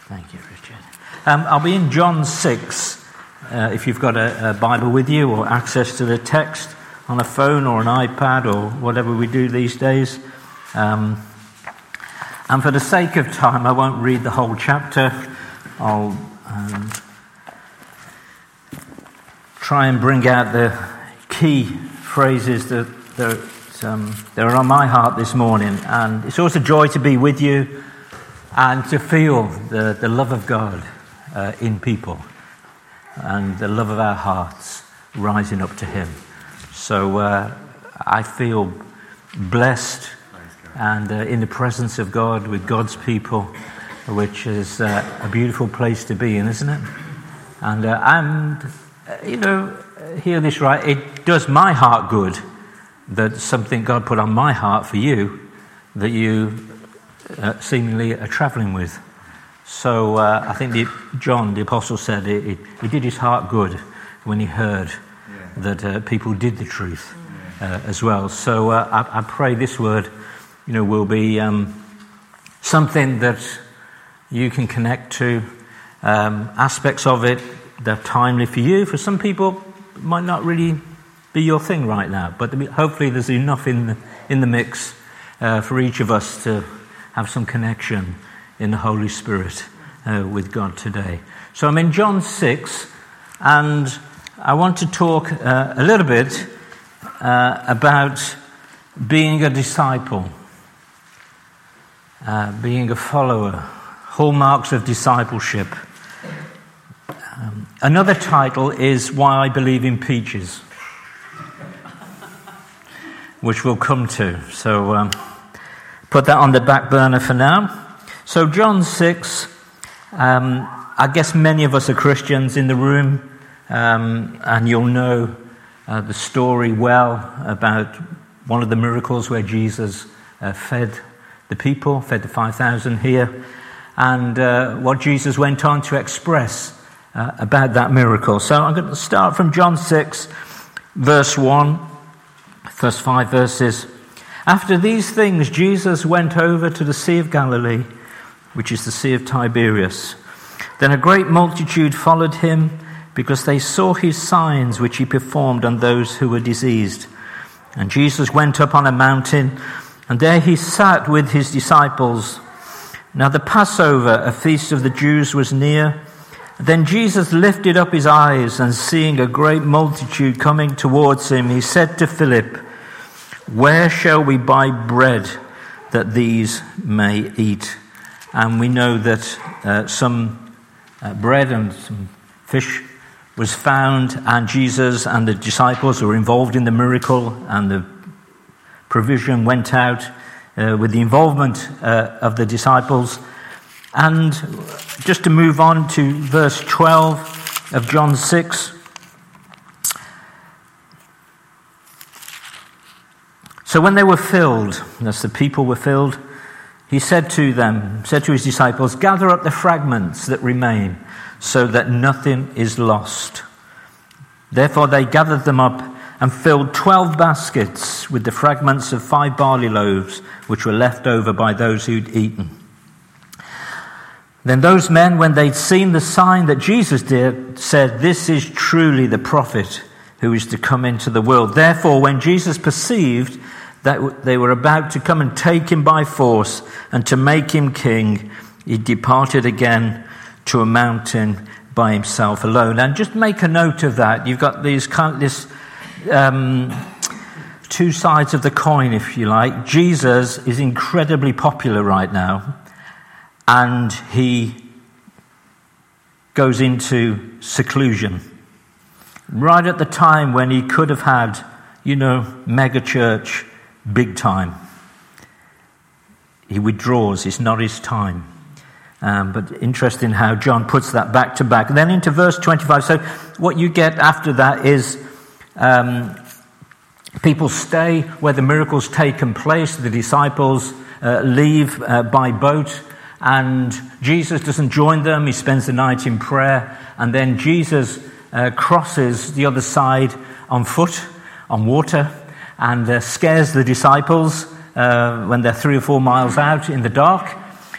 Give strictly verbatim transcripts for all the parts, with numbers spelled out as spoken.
Thank you, Richard. Um, I'll be in John six, uh, if you've got a, a Bible with you or access to the text on a phone or an iPad or whatever we do these days. Um, and for the sake of time, I won't read the whole chapter. I'll um, try and bring out the key phrases that, that, um, that are on my heart this morning. And it's always a joy to be with you and to feel the, the love of God uh, in people and the love of our hearts rising up to Him. So uh, I feel blessed and uh, in the presence of God with God's people, which is uh, a beautiful place to be in, isn't it? And, uh, and uh, you know, hear this right, it does my heart good that something God put on my heart for you that you uh, seemingly are travelling with. So uh, I think the, John, the apostle, said it, it, it did his heart good when he heard yeah. that uh, people did the truth uh, as well. So uh, I, I pray this word, you know, will be um, something that you can connect to, um, aspects of it that are timely for you. For some people, it might not really be your thing right now, but hopefully there's enough in the, in the mix uh, for each of us to have some connection in the Holy Spirit uh, with God today. So I'm in John six, and I want to talk uh, a little bit uh, about being a disciple, uh, being a follower, hallmarks of discipleship. Um, another title is Why I Believe in Peaches, which we'll come to. So um, put that on the back burner for now. So John six, um, I guess many of us are Christians in the room, um, and you'll know uh, the story well about one of the miracles where Jesus uh, fed the people, fed the five thousand here, and uh, what Jesus went on to express uh, about that miracle. So I'm going to start from John six, verse one, first five verses. After these things, Jesus went over to the Sea of Galilee, which is the Sea of Tiberias. Then a great multitude followed him because they saw his signs which he performed on those who were diseased. And Jesus went up on a mountain, and there he sat with his disciples. Now the Passover, a feast of the Jews, was near. Then Jesus lifted up his eyes, and seeing a great multitude coming towards him, he said to Philip, "Where shall we buy bread that these may eat?" And we know that uh, some uh, bread and some fish was found, and Jesus and the disciples were involved in the miracle, and the provision went out uh, with the involvement uh, of the disciples. And just to move on to verse twelve of John six. So when they were filled, as the people were filled, he said to them, said to his disciples, "Gather up the fragments that remain, so that nothing is lost." Therefore they gathered them up and filled twelve baskets with the fragments of five barley loaves, which were left over by those who'd eaten. Then those men, when they'd seen the sign that Jesus did, said, "This is truly the prophet who is to come into the world." Therefore, when Jesus perceived that they were about to come and take him by force and to make him king, he departed again to a mountain by himself alone. And just make a note of that. You've got these kind of, this um, two sides of the coin, if you like. Jesus is incredibly popular right now, and he goes into seclusion right at the time when he could have had, you know, mega church, big time. He withdraws. It's not his time. Um, but interesting how John puts that back to back. And then into verse twenty-five. So what you get after that is um, people stay where the miracle's taken place. The disciples uh, leave uh, by boat, and Jesus doesn't join them. He spends the night in prayer, and then Jesus uh, crosses the other side on foot, on water, and uh, scares the disciples uh, when they're three or four miles out in the dark.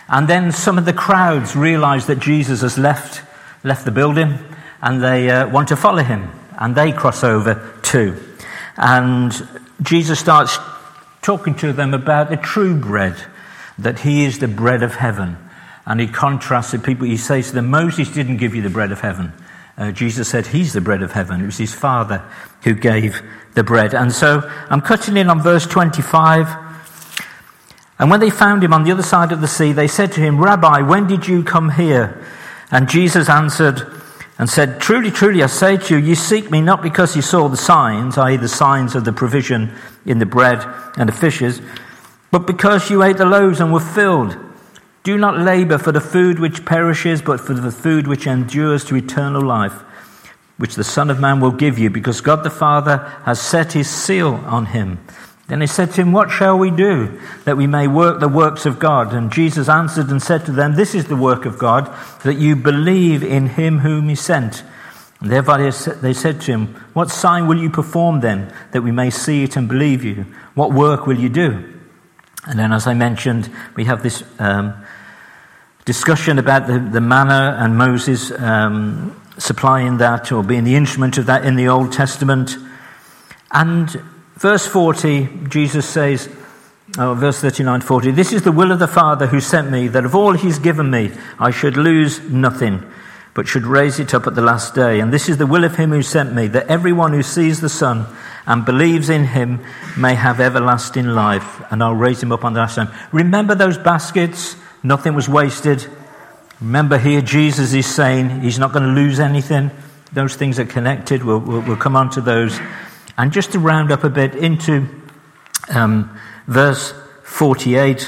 And then some of the crowds realize that Jesus has left, left the building, and they uh, want to follow him. And they cross over too. And Jesus starts talking to them about the true bread, that he is the bread of heaven. And he contrasts the people. He says to them, Moses didn't give you the bread of heaven. Uh, Jesus said he's the bread of heaven. It was his Father who gave the bread. And so I'm cutting in on verse twenty-five. And when they found him on the other side of the sea, they said to him, Rabbi, when did you come here? And Jesus answered and said, Truly, truly, I say to you, you seek me not because you saw the signs, that is the signs of the provision in the bread and the fishes, but because you ate the loaves and were filled. Do not labor for the food which perishes, but for the food which endures to eternal life, which the Son of Man will give you, because God the Father has set his seal on him. Then they said to him, What shall we do, that we may work the works of God? And Jesus answered and said to them, This is the work of God, that you believe in him whom he sent. And therefore they said to him, What sign will you perform then, that we may see it and believe you? What work will you do? And then, as I mentioned, we have this um, discussion about the, the manna and Moses um, supplying that, or being the instrument of that in the Old Testament. And verse forty, Jesus says, oh, verse thirty-nine, forty, This is the will of the Father who sent me, that of all he's given me, I should lose nothing, but should raise it up at the last day. And this is the will of him who sent me, that everyone who sees the Son and believes in him may have everlasting life, and I'll raise him up on the last time. Remember those baskets? Nothing was wasted. Remember here, Jesus is saying he's not going to lose anything. Those things are connected. We'll, we'll, we'll come on to those. And just to round up a bit into um, verse forty-eight,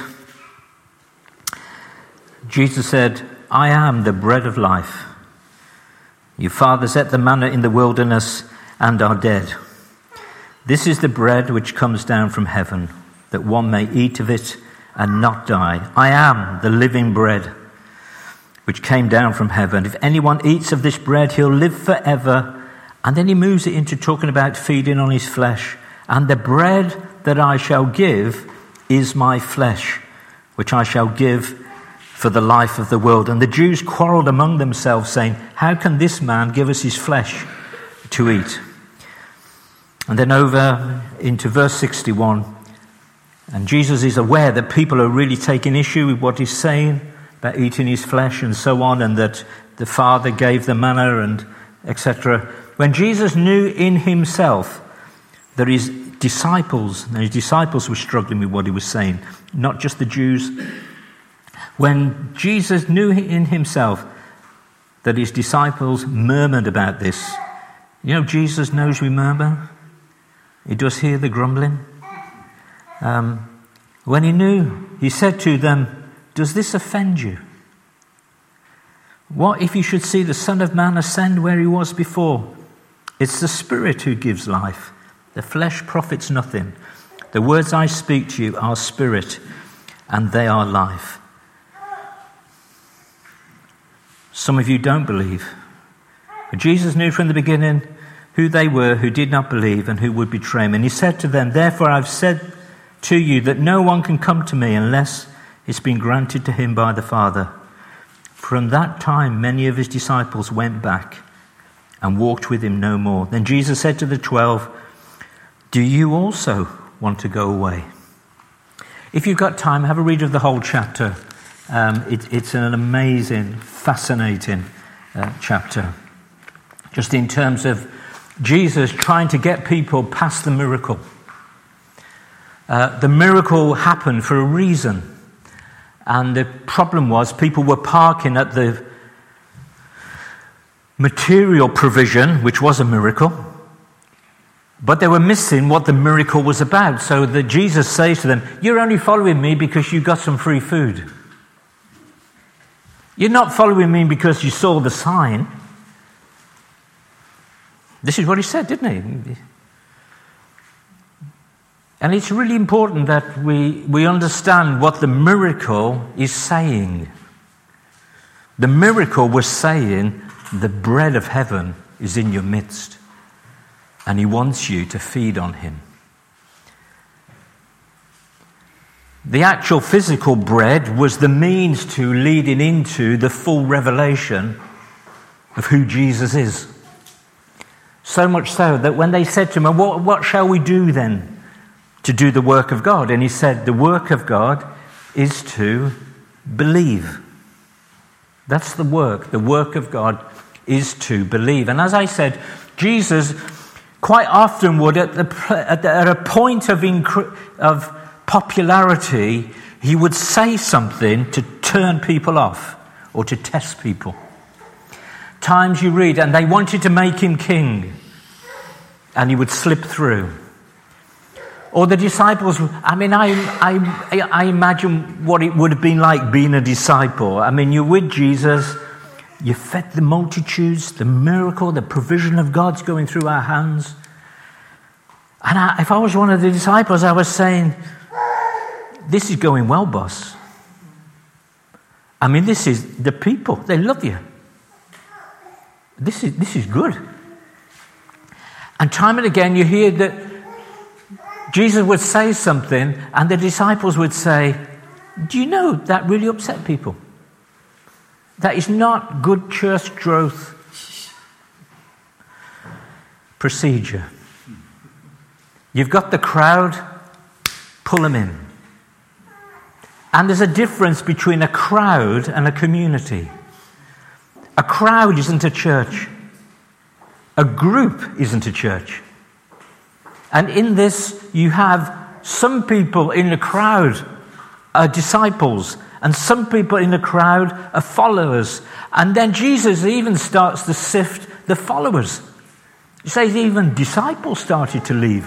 Jesus said, I am the bread of life. Your fathers ate the manna in the wilderness and are dead. This is the bread which comes down from heaven, that one may eat of it and not die. I am the living bread which came down from heaven. If anyone eats of this bread, he'll live forever. And then he moves it into talking about feeding on his flesh. And the bread that I shall give is my flesh, which I shall give for the life of the world. And the Jews quarreled among themselves, saying, How can this man give us his flesh to eat? And then over into verse sixty-one. And Jesus is aware that people are really taking issue with what he's saying about eating his flesh and so on, and that the Father gave the manna and et cetera. When Jesus knew in himself that his disciples, and his disciples were struggling with what he was saying, not just the Jews. When Jesus knew in himself that his disciples murmured about this, you know, Jesus knows we murmur. He does hear the grumbling. Um, when he knew, he said to them, Does this offend you? What if you should see the Son of Man ascend where he was before? It's the Spirit who gives life. The flesh profits nothing. The words I speak to you are spirit, and they are life. Some of you don't believe. But Jesus knew from the beginning who they were who did not believe and who would betray him. And he said to them, Therefore I've said to you that no one can come to me unless it's been granted to him by the Father. From that time many of his disciples went back and walked with him no more. Then Jesus said to the twelve, Do you also want to go away? If you've got time, have a read of the whole chapter. Um, it, it's an amazing, fascinating uh, chapter. Just in terms of Jesus trying to get people past the miracle. Uh, the miracle happened for a reason. And the problem was people were parking at the material provision, which was a miracle, but they were missing what the miracle was about. So that Jesus says to them, You're only following me because you got some free food. You're not following me because you saw the sign. This is what he said, didn't he? And it's really important that we, we understand what the miracle is saying. The miracle was saying, the bread of heaven is in your midst, and he wants you to feed on him. The actual physical bread was the means to leading into the full revelation of who Jesus is. So much so that when they said to him, what, what shall we do then to do the work of God? And he said, the work of God is to believe. That's the work. The work of God is to believe. And as I said, Jesus quite often would, at, the, at, the, at a point of, incre- of popularity, he would say something to turn people off or to test people. Times you read, and they wanted to make him king, and he would slip through. Or the disciples, I mean, I, I, I imagine what it would have been like being a disciple. I mean, you're with Jesus, you fed the multitudes, the miracle, the provision of God's going through our hands. And I, if I was one of the disciples, I was saying, this is going well, boss. I mean, this is the people, they love you. This is this is good. And time and again you hear that Jesus would say something and the disciples would say, do you know that really upset people? That is not good church growth procedure. You've got the crowd, pull them in. And there's a difference between a crowd and a community. A crowd isn't a church. A group isn't a church. And in this, you have some people in the crowd are disciples, and some people in the crowd are followers. And then Jesus even starts to sift the followers. He says even disciples started to leave.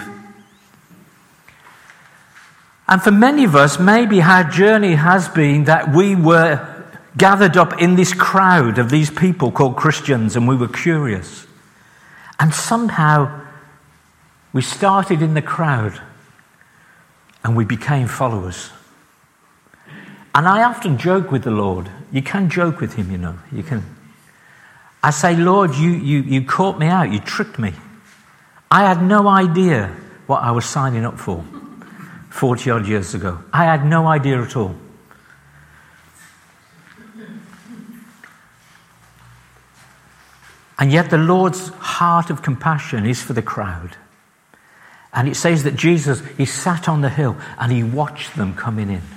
And for many of us, maybe our journey has been that we were gathered up in this crowd of these people called Christians, and we were curious. And somehow we started in the crowd and we became followers. And I often joke with the Lord. You can joke with him, you know. You can. I say, Lord, you, you, you caught me out. You tricked me. I had no idea what I was signing up for forty odd years ago. I had no idea at all. And yet the Lord's heart of compassion is for the crowd. And it says that Jesus, he sat on the hill and he watched them coming in.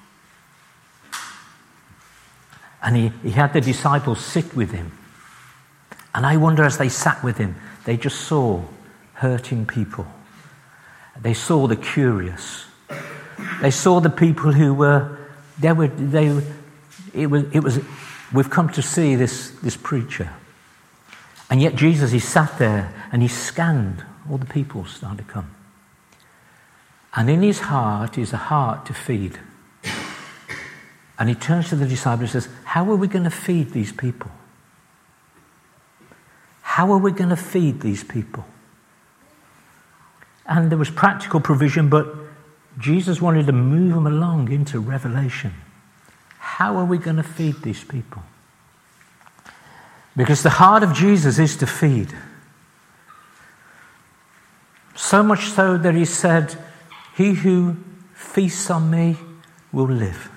And he, he had the disciples sit with him. And I wonder, as they sat with him, they just saw hurting people. They saw the curious. They saw the people who were, they were, they were, it was, it was, we've come to see this, this preacher. And yet Jesus, he sat there and he scanned. All the people started to come. And in his heart is a heart to feed. And he turns to the disciples and says, how are we going to feed these people? How are we going to feed these people? And there was practical provision, but Jesus wanted to move them along into revelation. How are we going to feed these people? Because the heart of Jesus is to feed. So much so that he said, he who feasts on me will live.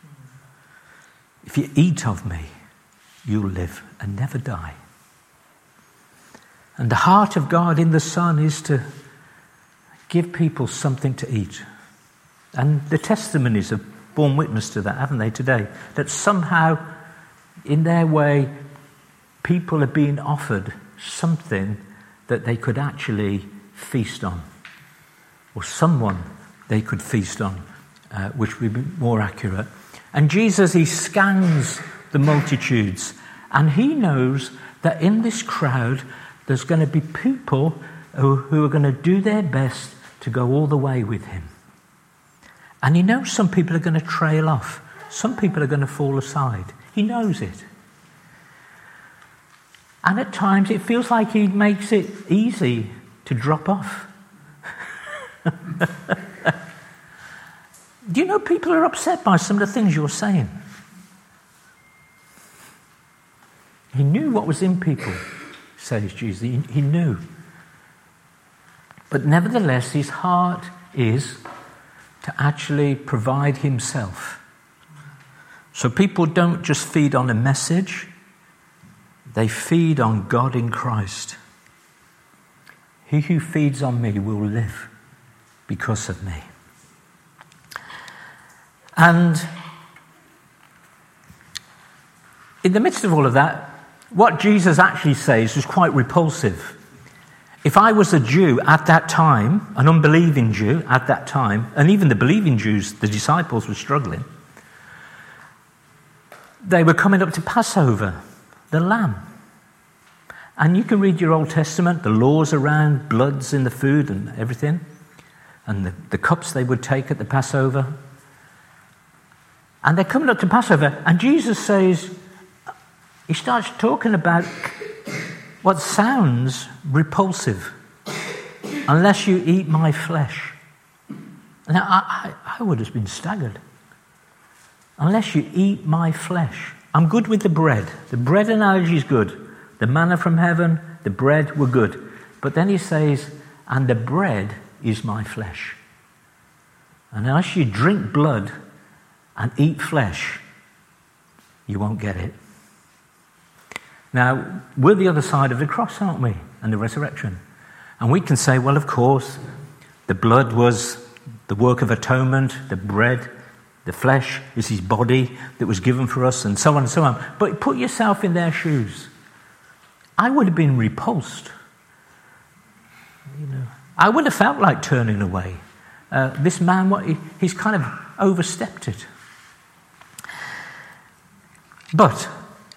If you eat of me, you'll live and never die. And the heart of God in the Son is to give people something to eat. And the testimonies have borne witness to that, haven't they, today? That somehow, in their way, people are being offered something that they could actually feast on. Or someone they could feast on, uh, which would be more accurate. And Jesus, he scans the multitudes. And he knows that in this crowd, there's going to be people who, who are going to do their best to go all the way with him. And he knows some people are going to trail off. Some people are going to fall aside. He knows it. And at times it feels like he makes it easy to drop off. Do you know people are upset by some of the things you're saying? He knew what was in people, says Jesus. He, he knew. But nevertheless, his heart is to actually provide himself. So people don't just feed on a message, they feed on God in Christ. He who feeds on me will live because of me. And in the midst of all of that, what Jesus actually says was quite repulsive. If I was a Jew at that time, an unbelieving Jew at that time, and even the believing Jews, the disciples, were struggling, they were coming up to Passover, the lamb. And you can read your Old Testament, the laws around bloods in the food and everything, and the, the cups they would take at the Passover. And they're coming up to Passover, and Jesus says, he starts talking about what sounds repulsive. Unless you eat my flesh. Now, I, I, I would have been staggered. Unless you eat my flesh. I'm good with the bread. The bread analogy is good. The manna from heaven, the bread were good. But then he says, and the bread is my flesh. And unless you drink blood and eat flesh, you won't get it. Now, we're the other side of the cross, aren't we? And the resurrection. And we can say, well, of course, the blood was the work of atonement, the bread, the flesh is his body that was given for us, and so on and so on. But put yourself in their shoes. I would have been repulsed. You know, I would have felt like turning away. Uh, this man, what he, he's kind of overstepped it. But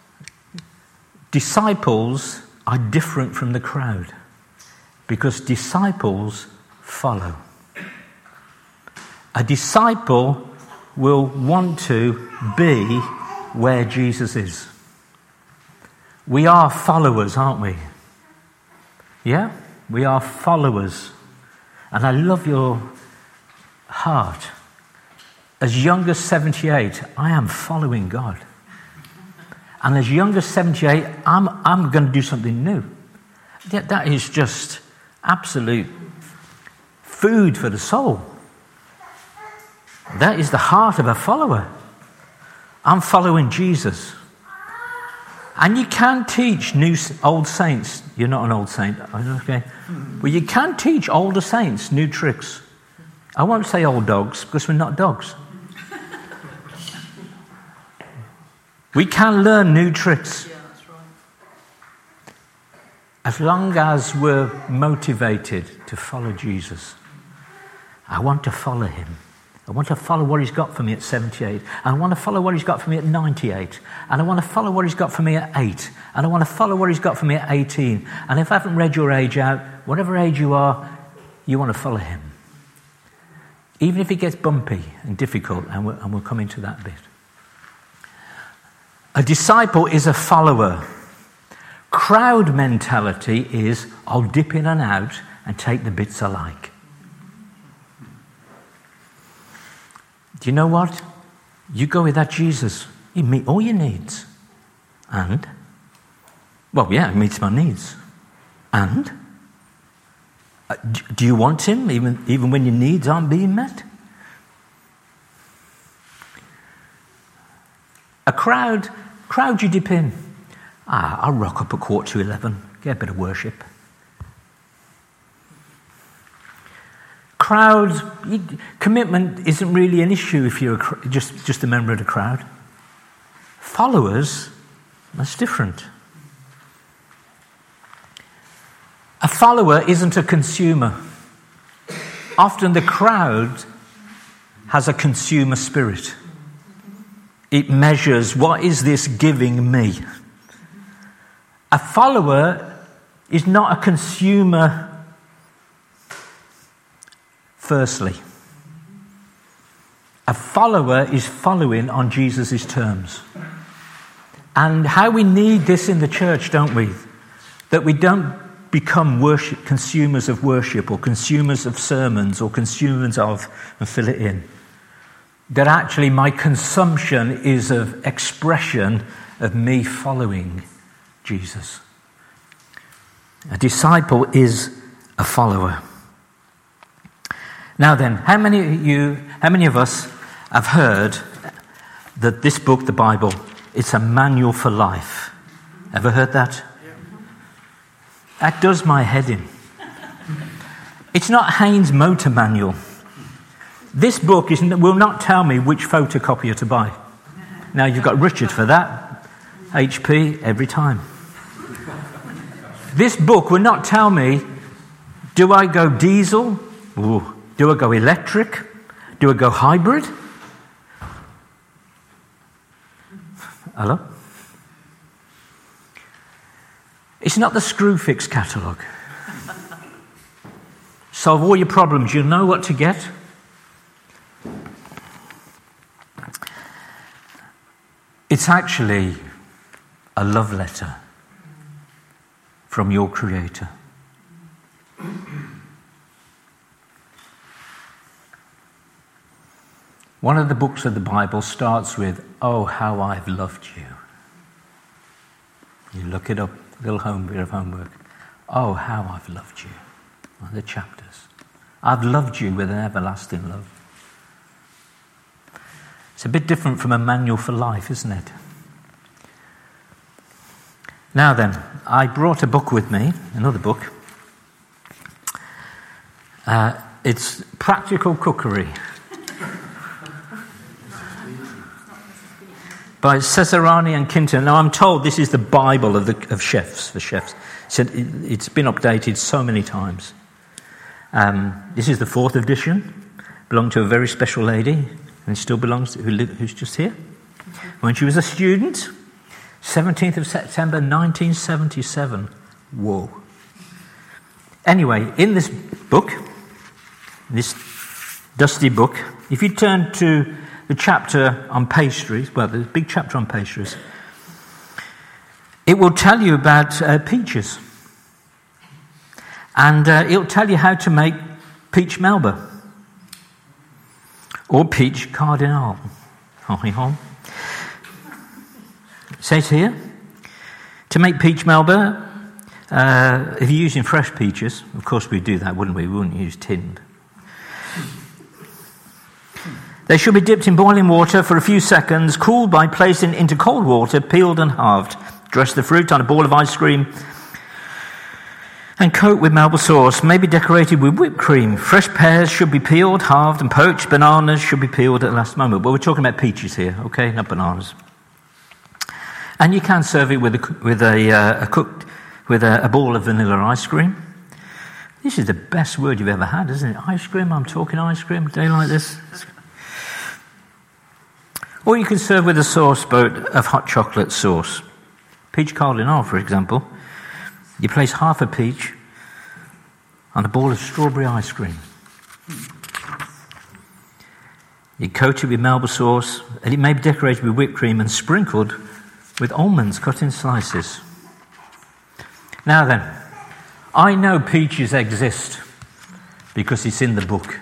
disciples are different from the crowd because disciples follow. A disciple will want to be where Jesus is. We are followers, aren't we? Yeah? We are followers. And I love your heart. As young as seventy-eight, I am following God. And as young as seventy-eight, I'm, I'm going to do something new. That, that is just absolute food for the soul. That is the heart of a follower. I'm following Jesus. And you can teach new old saints. You're not an old saint, okay? But you can teach older saints new tricks. I won't say old dogs because we're not dogs. We can learn new tricks. Yeah, that's right. As long as we're motivated to follow Jesus. I want to follow him. I want to follow what he's got for me at seventy-eight. And I want to follow what he's got for me at ninety-eight. And I want to follow what he's got for me at eight. And I want to follow what he's got for me at eighteen. And if I haven't read your age out, whatever age you are, you want to follow him. Even if it gets bumpy and difficult, and we'll, and we'll come into that bit. A disciple is a follower. Crowd mentality is, I'll dip in and out and take the bits I like. Do you know what? You go with that Jesus. He meet all your needs. And? Well, yeah, he meets my needs. And? Uh, do you want him even, even when your needs aren't being met? A crowd, crowd you dip in. Ah, I'll rock up at quarter to eleven, get a bit of worship. Crowd, commitment isn't really an issue if you're a, just, just a member of the crowd. Followers, that's different. A follower isn't a consumer. Often the crowd has a consumer spirit. It measures, what is this giving me? A follower is not a consumer. Firstly, a follower is following on Jesus' terms. And how we need this in the church, don't we? That we don't become worship, consumers of worship or consumers of sermons or consumers of, and fill it in. That actually my consumption is of expression of me following Jesus. A disciple is a follower. Now then, how many of you how many of us have heard that this book, the Bible, it's a manual for life? Ever heard that? That does my head in. It's not Haynes Motor Manual. This book is, will not tell me which photocopier to buy. Now, you've got Richard for that. H P every time. This book will not tell me, do I go diesel? Ooh. Do I go electric? Do I go hybrid? Hello? It's not the Screwfix catalogue. Solve all your problems. You'll know what to get. It's actually a love letter from your Creator. One of the books of the Bible starts with, "Oh, how I've loved you." You look it up, a little home bit of homework. "Oh, how I've loved you." One of the chapters. I've loved you with an everlasting love. It's a bit different from a manual for life, isn't it? Now then, I brought a book with me, another book. Uh, it's Practical Cookery by Cesarani and Quinton. Now, I'm told this is the Bible of, the, of chefs, for chefs. So it, it's been updated so many times. Um, this is the fourth edition. Belonged to a very special lady, and still belongs to, who live, who's just here. When she was a student, seventeenth of September nineteen seventy-seven. Whoa. Anyway, in this book, this dusty book, if you turn to the chapter on pastries, well, the big chapter on pastries, it will tell you about uh, peaches. And uh, it'll tell you how to make peach Melba. Or peach cardinal. It says here, to make peach Melba, uh, if you're using fresh peaches, of course we'd do that, wouldn't we? We wouldn't use tinned. They should be dipped in boiling water for a few seconds, cooled by placing into cold water, peeled and halved. Dress the fruit on a ball of ice cream and coat with Melba sauce, maybe decorated with whipped cream. Fresh pears should be peeled, halved and poached. Bananas should be peeled at the last moment. But we're talking about peaches here, okay, not bananas. And you can serve it with a, with a, uh, a cooked, with a, a ball of vanilla ice cream. This is the best word you've ever had, isn't it? Ice cream, I'm talking ice cream, a day like this. Or you can serve with a sauce boat of hot chocolate sauce. Peach cardinal, for example. You place half a peach on a ball of strawberry ice cream. You coat it with Melba sauce, and it may be decorated with whipped cream and sprinkled with almonds cut in slices. Now then, I know peaches exist because it's in the book.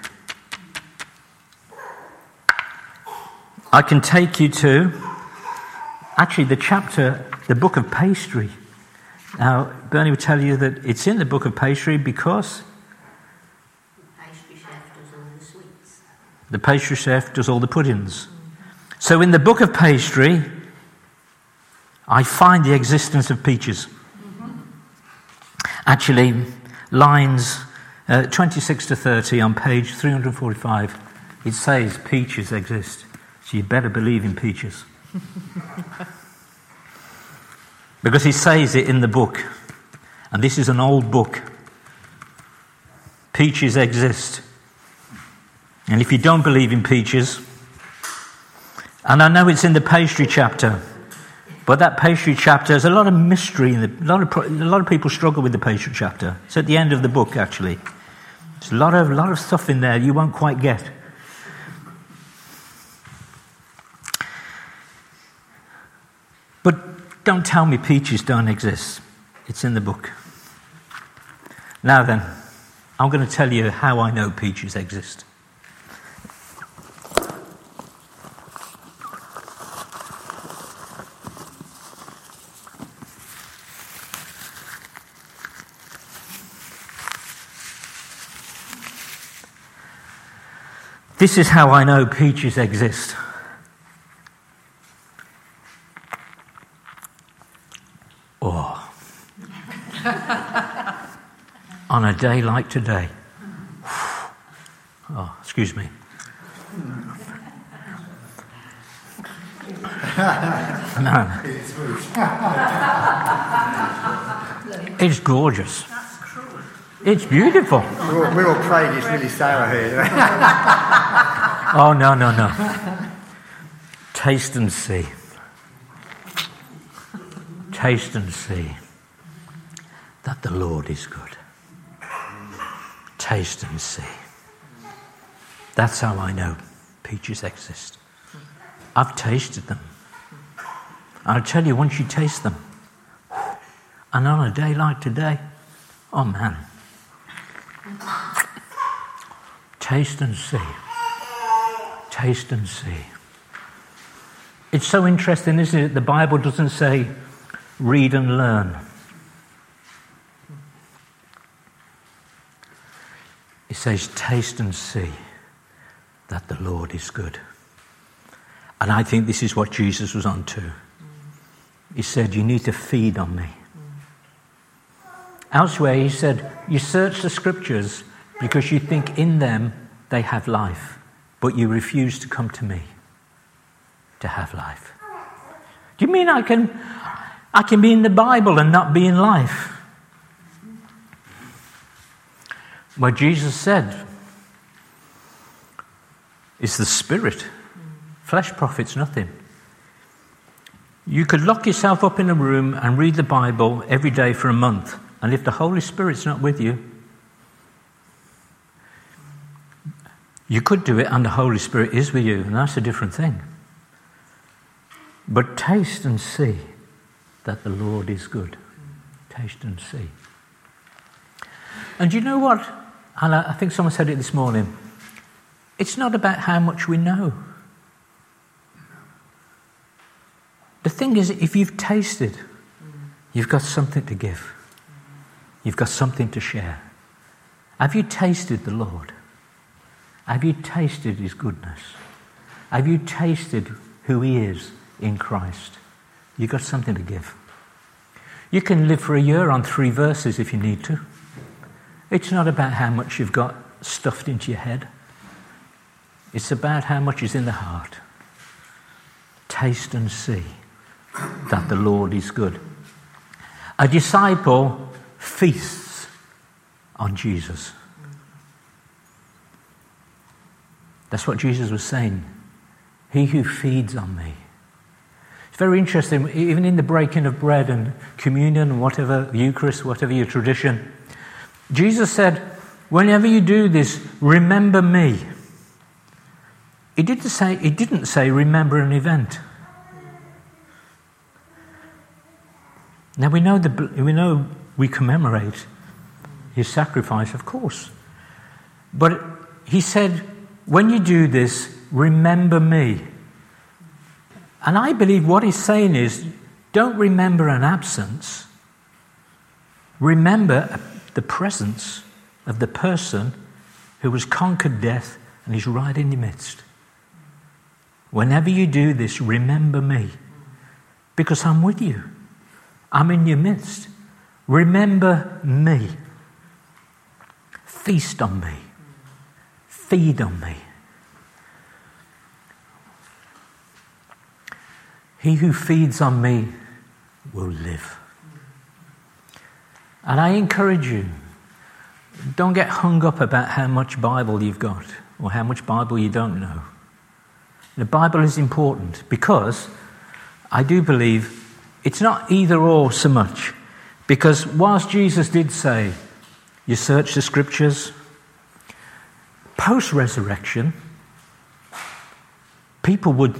I can take you to, actually, the chapter, the book of pastry. Now, Bernie will tell you that it's in the book of pastry because the pastry chef does all the sweets. The pastry chef does all the puddings. So in the book of pastry, I find the existence of peaches. Mm-hmm. Actually, lines uh, twenty-six to thirty on page three forty-five, it says peaches exist. So you better believe in peaches. Because he says it in the book. And this is an old book. Peaches exist. And if you don't believe in peaches, and I know it's in the pastry chapter, but that pastry chapter, there's a lot of mystery in the, a lot of a lot of people struggle with the pastry chapter. It's at the end of the book, actually. There's a lot of a lot of stuff in there you won't quite get. But don't tell me peaches don't exist. It's in the book. Now then, I'm going to tell you how I know peaches exist. This is how I know peaches exist. Oh. On a day like today. Oh, excuse me. Man. It's gorgeous. It's beautiful. We're, we're all praying it's really sour here. Oh, no, no, no. Taste and see. Taste and see that the Lord is good. Taste and see. That's how I know peaches exist. I've tasted them. I'll tell you, once you taste them, and on a day like today, oh man, taste and see. Taste and see. It's so interesting, isn't it? The Bible doesn't say read and learn. It says taste and see that the Lord is good. And I think this is what Jesus was on to. He said, you need to feed on me. Elsewhere he said, you search the scriptures because you think in them they have life, but you refuse to come to me to have life. Do you mean I can, I can be in the Bible and not be in life? Well, Jesus said, it's the Spirit. Flesh profits nothing. You could lock yourself up in a room and read the Bible every day for a month, and if the Holy Spirit's not with you, you could do it and the Holy Spirit is with you, and that's a different thing. But taste and see that the Lord is good. Taste and see. And you know what? And I think someone said it this morning. It's not about how much we know. The thing is, if you've tasted, you've got something to give. You've got something to share. Have you tasted the Lord? Have you tasted his goodness? Have you tasted who he is in Christ? You've got something to give. You can live for a year on three verses if you need to. It's not about how much you've got stuffed into your head. It's about how much is in the heart. Taste and see that the Lord is good. A disciple feasts on Jesus. That's what Jesus was saying. He who feeds on me. It's very interesting, even in the breaking of bread and communion, whatever, Eucharist, whatever your tradition, Jesus said, whenever you do this, remember me. He didn't say, he didn't say remember an event. Now we know the we know we commemorate his sacrifice, of course. But he said, when you do this, remember me. And I believe what he's saying is, don't remember an absence. Remember the presence of the person who has conquered death and is right in your midst. Whenever you do this, remember me. Because I'm with you. I'm in your midst. Remember me. Feast on me. Feed on me. He who feeds on me will live. And I encourage you, don't get hung up about how much Bible you've got or how much Bible you don't know. The Bible is important because I do believe it's not either or so much. Because whilst Jesus did say, you search the scriptures, post-resurrection, people would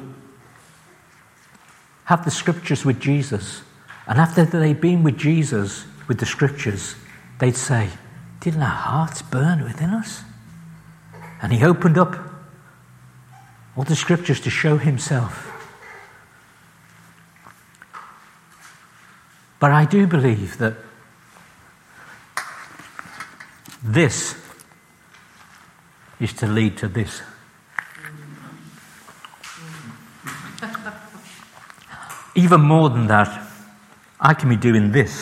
have the scriptures with Jesus. And after they'd been with Jesus, with the scriptures, they'd say, didn't our hearts burn within us? And he opened up all the scriptures to show himself. But I do believe that this is to lead to this. even more than that, I can be doing this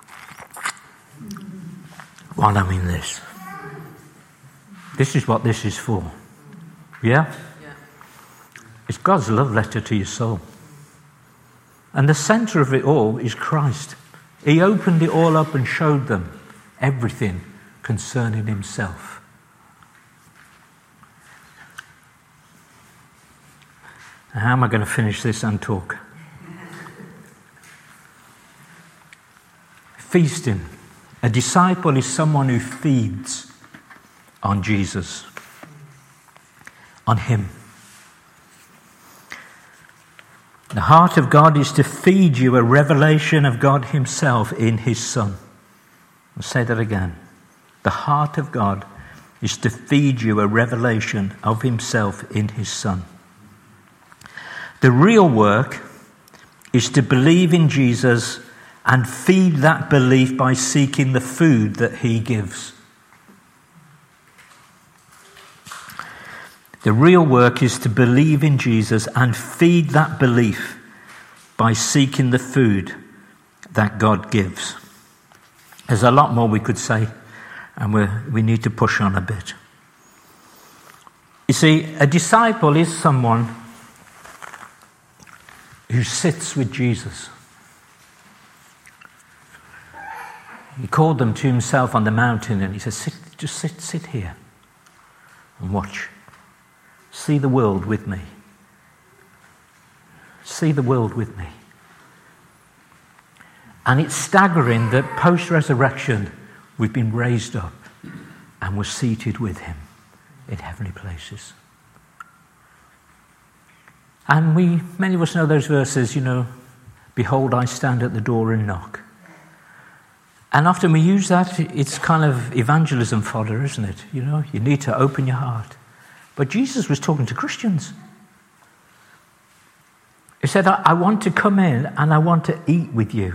while I'm in this. This is what this is for. Yeah? Yeah. It's God's love letter to your soul. And the center of it all is Christ. He opened it all up and showed them everything concerning himself. Now, how am I going to finish this and talk? Feasting. A disciple is someone who feeds on Jesus, on him. The heart of God is to feed you a revelation of God himself in his Son. I'll say that again. The heart of God is to feed you a revelation of himself in his Son. The real work is to believe in Jesus and feed that belief by seeking the food that he gives. The real work is to believe in Jesus and feed that belief by seeking the food that God gives. There's a lot more we could say, and we we need to push on a bit. You see, a disciple is someone who sits with Jesus. He called them to himself on the mountain and he said, sit, just sit, sit here and watch. See the world with me. See the world with me. And it's staggering that post-resurrection we've been raised up and we're seated with him in heavenly places. And we, many of us know those verses, you know, behold, I stand at the door and knock. And often we use that, it's kind of evangelism fodder, isn't it? You know, you need to open your heart. But Jesus was talking to Christians. He said, I, I want to come in and I want to eat with you.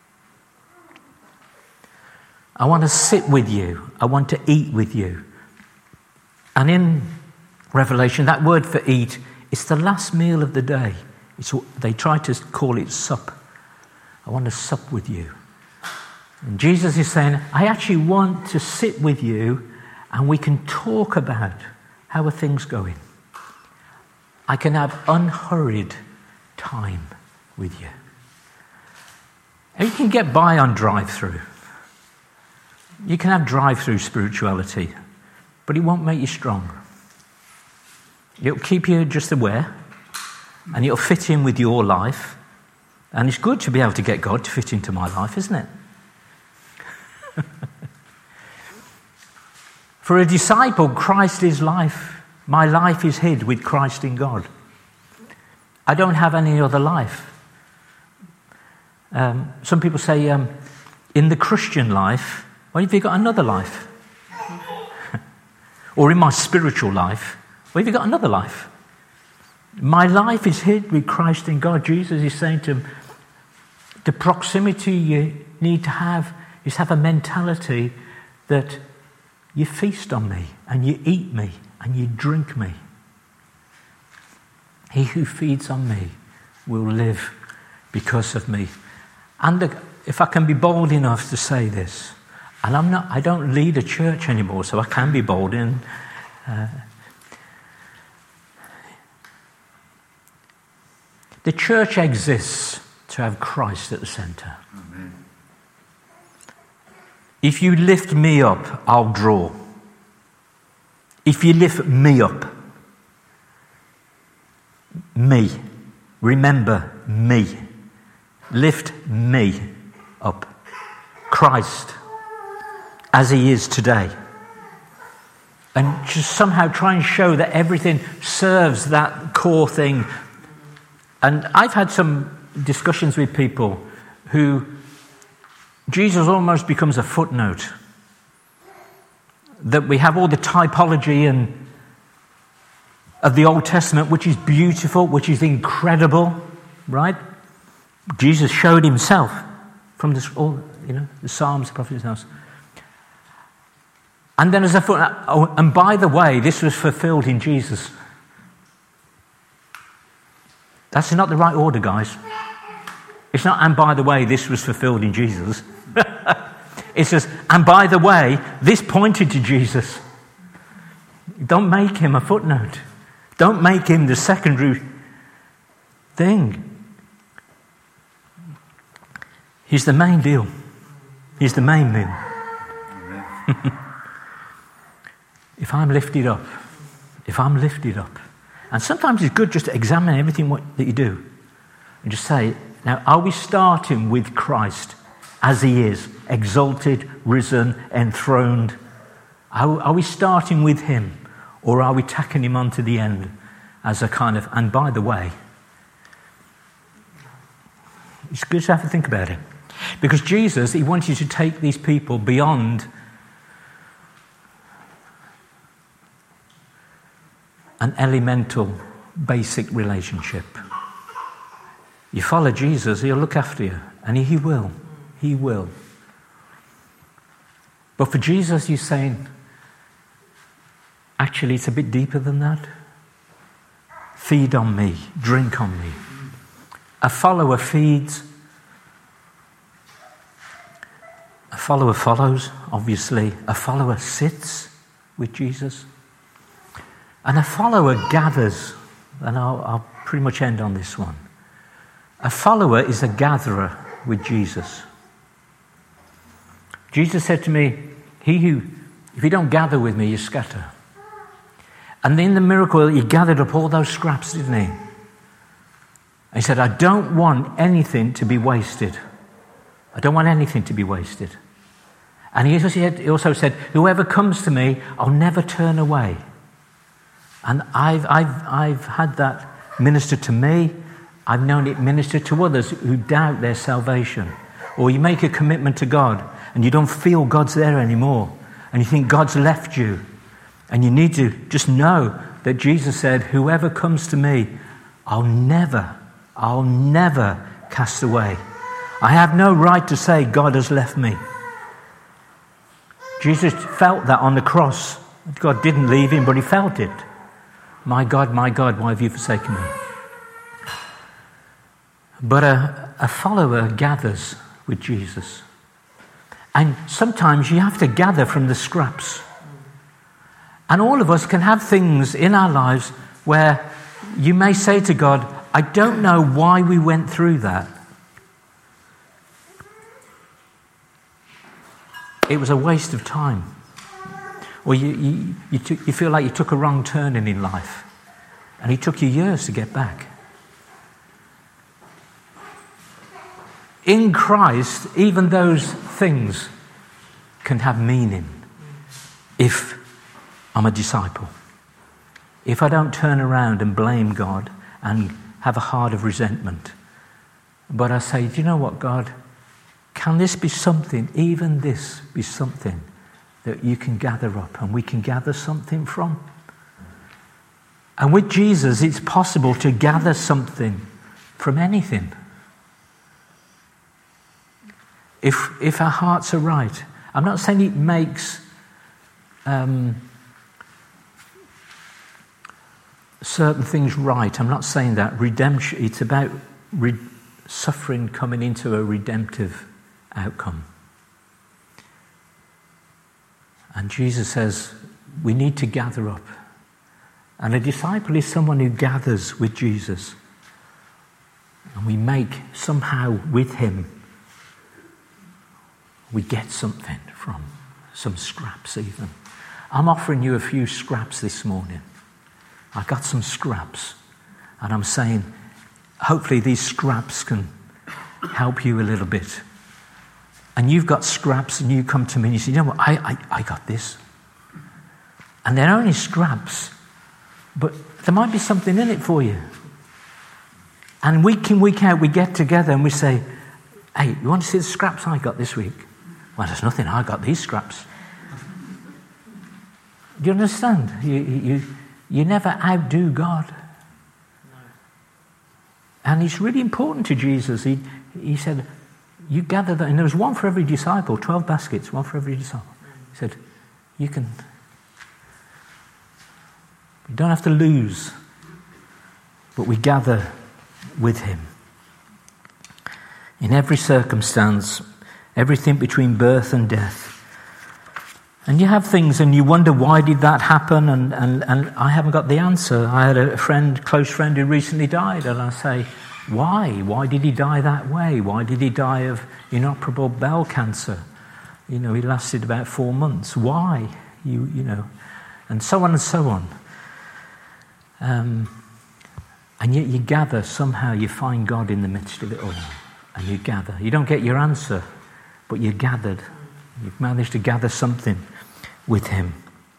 I want to sit with you. I want to eat with you. And in Revelation, that word for eat, it's the last meal of the day. It's, they try to call it sup. I want to sup with you. And Jesus is saying, I actually want to sit with you and we can talk about how are things going. I can have unhurried time with you. And you can get by on drive-through. You can have drive-through spirituality, but it won't make you strong. It'll keep you just aware, and it'll fit in with your life. And it's good to be able to get God to fit into my life, isn't it? For a disciple, Christ is life. My life is hid with Christ in God. I don't have any other life. Um, some people say, um, in the Christian life, well, have you got another life? Or in my spiritual life, well, have you got another life? My life is hid with Christ in God. Jesus is saying to him, the proximity you need to have is have a mentality that you feast on me and you eat me and you drink me. He who feeds on me will live because of me. And the, if I can be bold enough to say this, and I'm not, I don't lead a church anymore, so I can be bold in. Uh, the church exists to have Christ at the centre. Amen. If you lift me up, I'll draw. If you lift me up, me, remember me, lift me up. Christ, as he is today. And just somehow try and show that everything serves that core thing. And I've had some discussions with people who Jesus almost becomes a footnote. That we have all the typology and of the Old Testament, which is beautiful, which is incredible, right? Jesus showed himself from this, all, you know, the Psalms, the prophets, and and then as a footnote, oh, and by the way, this was fulfilled in Jesus. That's not the right order, guys. It's not, and by the way, this was fulfilled in Jesus. It says, and by the way, this pointed to Jesus. Don't make him a footnote. Don't make him the secondary thing. He's the main deal. He's the main meal. If I'm lifted up, if I'm lifted up, and sometimes it's good just to examine everything what, that you do and just say, now, are we starting with Christ as he is, exalted, risen, enthroned? Are, are we starting with him, or are we tacking him on to the end as a kind of, and by the way, it's good to have to think about it. Because Jesus, he wanted to take these people beyond an elemental, basic relationship. You follow Jesus, he'll look after you. And he will. He will. But for Jesus, he's saying, actually, it's a bit deeper than that. Feed on me. Drink on me. A follower feeds. A follower follows, obviously. A follower sits with Jesus. And a follower gathers. And I'll, I'll pretty much end on this one. A follower is a gatherer with Jesus. Jesus said to me, he who, if you don't gather with me, you scatter. And in the miracle, he gathered up all those scraps, didn't he? He said, I don't want anything to be wasted. I don't want anything to be wasted. And he also said, he also said whoever comes to me, I'll never turn away. And I've, I've, I've had that ministered to me. I've known it ministered to others who doubt their salvation. Or you make a commitment to God and you don't feel God's there anymore. And you think God's left you. And you need to just know that Jesus said, whoever comes to me, I'll never, I'll never cast away. I have no right to say God has left me. Jesus felt that on the cross. God didn't leave him, but he felt it. My God, my God, why have you forsaken me? But a, a follower gathers with Jesus. And sometimes you have to gather from the scraps. And all of us can have things in our lives where you may say to God, I don't know why we went through that. It was a waste of time. Or you, you, you, took, you feel like you took a wrong turning in life. And it took you years to get back. In Christ, even those things can have meaning if I'm a disciple. If I don't turn around and blame God and have a heart of resentment, but I say, do you know what, God? Can this be something, even this be something that you can gather up and we can gather something from? And with Jesus, it's possible to gather something from anything. If if our hearts are right. I'm not saying it makes um, certain things right. I'm not saying that. Redemption, it's about re- suffering coming into a redemptive outcome. And Jesus says, we need to gather up. And a disciple is someone who gathers with Jesus. And we make somehow with him, we get something from, some scraps even. I'm offering you a few scraps this morning. I got some scraps. And I'm saying, hopefully these scraps can help you a little bit. And you've got scraps and you come to me and you say, you know what, I, I, I got this. And they're only scraps, but there might be something in it for you. And week in, week out, we get together and we say, hey, you want to see the scraps I got this week? Well, there's nothing, I got these scraps. Do you understand? You, you, you never outdo God. No. And it's really important to Jesus. He, he said, you gather that, and there was one for every disciple, twelve baskets, one for every disciple. He said, you can, you don't have to lose, but we gather with him. in every circumstance, everything between birth and death. And you have things and you wonder, why did that happen? And, and, and I haven't got the answer. I had a friend, close friend who recently died, and I say, why? Why did he die that way? Why did he die of inoperable bowel cancer? You know, he lasted about four months. Why? You, you know, and so on and so on. Um, and yet you gather, somehow you find God in the midst of it all. And you gather. You don't get your answer, but you're gathered. You've managed to gather something with him.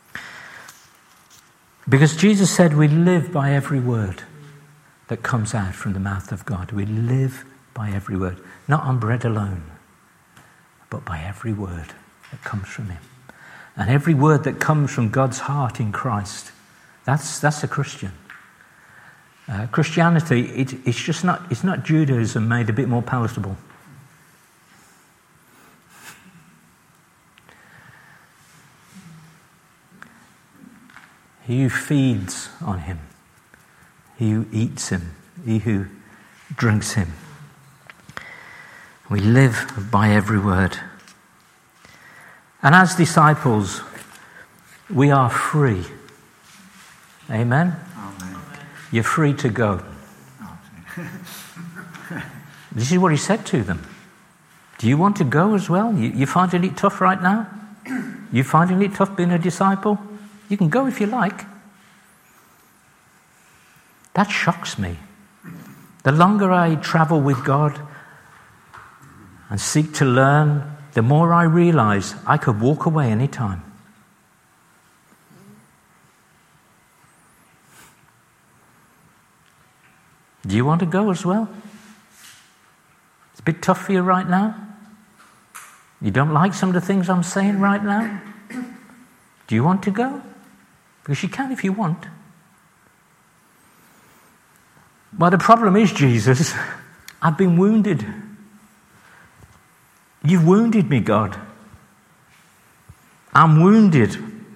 Because Jesus said we live by every word that comes out from the mouth of God. We live by every word. Not on bread alone, but by every word that comes from him. And every word that comes from God's heart in Christ, that's that's a Christian. Uh, Christianity, it, it's just not, it's not Judaism made a bit more palatable. He who feeds on him, he who eats him, he who drinks him. We live by every word. And as disciples, we are free. Amen? Amen. You're free to go. This is what he said to them. Do you want to go as well? You, you finding it tough right now? You finding it tough being a disciple? You can go if you like. That shocks me. The longer I travel with God and seek to learn, the more I realize I could walk away any time. Do you want to go as well? It's a bit tough for you right now? You don't like some of the things I'm saying right now? Do you want to go? Because you can if you want. Well, the problem is, Jesus, I've been wounded. You've wounded me, God. I'm wounded.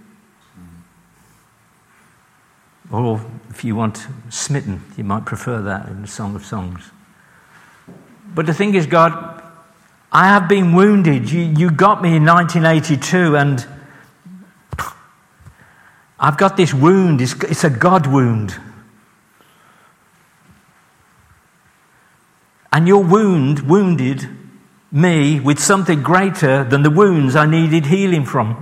Or if you want smitten, you might prefer that in the Song of Songs. But the thing is, God, I have been wounded. You, you got me in nineteen eighty-two, and I've got this wound. It's, it's a God wound. And your wound wounded me with something greater than the wounds I needed healing from.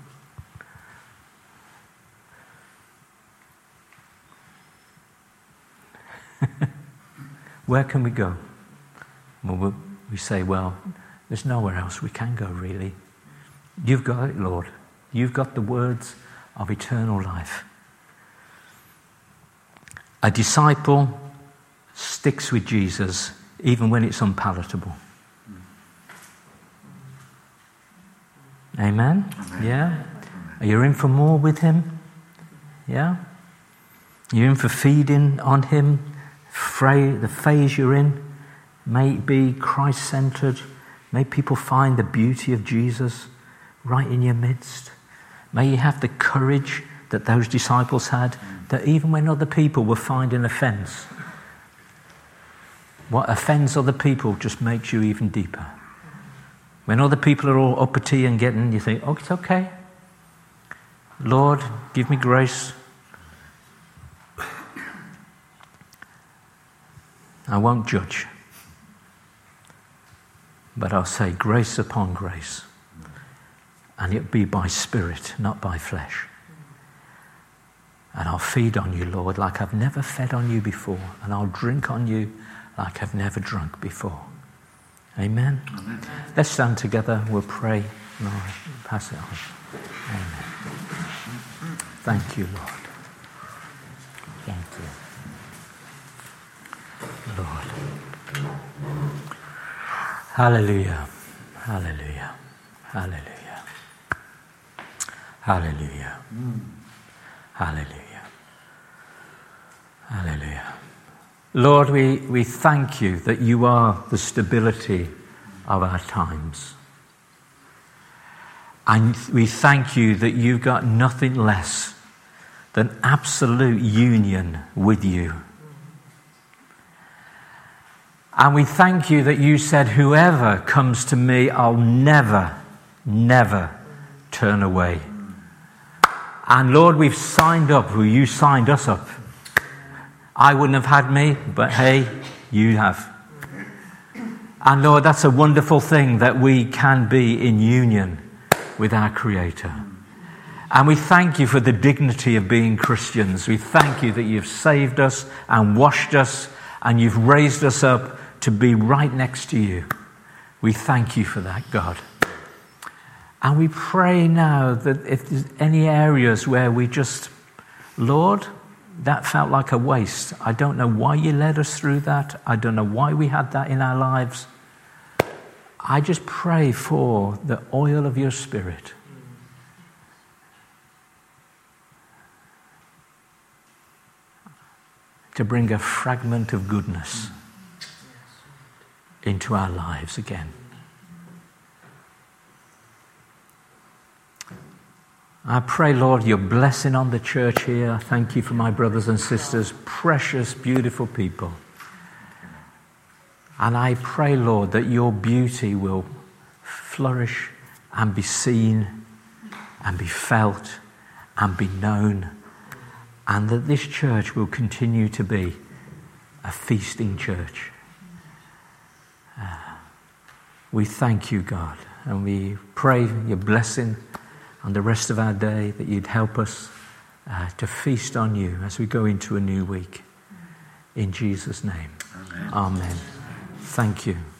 Where can we go? Well, we say, well, there's nowhere else we can go, really. You've got it, Lord. You've got the words of eternal life. A disciple sticks with Jesus even when it's unpalatable. Amen? Amen. Yeah? Are you in for more with him? Yeah? You're in for feeding on him? The phase you're in, may it be Christ-centered. May people find the beauty of Jesus right in your midst. May you have the courage that those disciples had, that even when other people were finding offence, what offends other people just makes you even deeper. When other people are all uppity and getting, you think, oh, it's okay. Lord, give me grace. I won't judge, but I'll say grace upon grace, and it'll be by spirit, not by flesh. And I'll feed on you, Lord, like I've never fed on you before, and I'll drink on you like I've never drunk before. Amen? Amen. Let's stand together, we'll pray, and I'll pass it on. Amen. Thank you, Lord. Thank you. Lord. Hallelujah. Hallelujah. Hallelujah. Hallelujah. Mm. Hallelujah. Hallelujah. Lord, we, we thank you that you are the stability of our times. And we thank you that you've got nothing less than absolute union with you. And we thank you that you said, whoever comes to me, I'll never, never turn away. And Lord, we've signed up, well, you signed us up. I wouldn't have had me, but hey, you have. And Lord, that's a wonderful thing that we can be in union with our Creator. And we thank you for the dignity of being Christians. We thank you that you've saved us and washed us and you've raised us up to be right next to you. We thank you for that, God. And we pray now that if there's any areas where we just, Lord, that felt like a waste. I don't know why you led us through that. I don't know why we had that in our lives. I just pray for the oil of your Spirit to bring a fragment of goodness into our lives again. I pray, Lord, your blessing on the church here. Thank you for my brothers and sisters, precious, beautiful people. And I pray, Lord, that your beauty will flourish and be seen and be felt and be known, and that this church will continue to be a feasting church. Uh, we thank you, God, and we pray your blessing on the rest of our day, that you'd help us uh, to feast on you as we go into a new week. In Jesus' name, amen. Amen. Thank you.